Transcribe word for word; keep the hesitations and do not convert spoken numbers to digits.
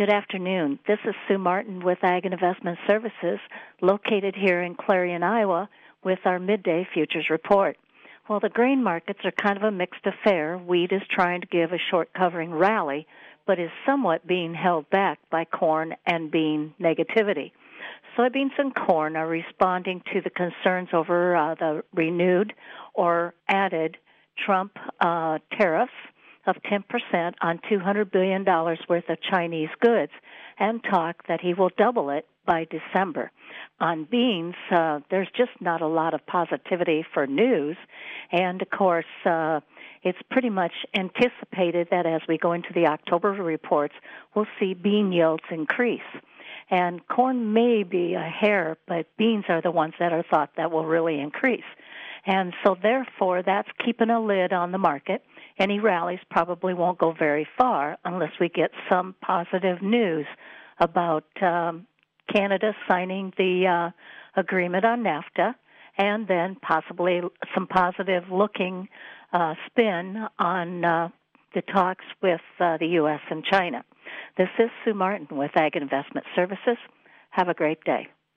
Good afternoon. This is Sue Martin with Ag and Investment Services, located here in Clarion, Iowa, with our midday futures report. Well, the grain markets are kind of a mixed affair. Wheat is trying to give a short covering rally, but is somewhat being held back by corn and bean negativity. Soybeans and corn are responding to the concerns over uh, the renewed or added Trump uh, tariffs of ten percent on two hundred billion dollars worth of Chinese goods, and talk that he will double it by December. On beans, uh, there's just not a lot of positivity for news, and of course, uh, it's pretty much anticipated that as we go into the October reports, we'll see bean yields increase. And corn may be a hair, but beans are the ones that are thought that will really increase. And so therefore, that's keeping a lid on the market. Any rallies probably won't go very far unless we get some positive news about um, Canada signing the uh, agreement on NAFTA, and then possibly some positive-looking uh, spin on uh, the talks with uh, the U S and China. This is Sue Martin with Ag Investment Services. Have a great day.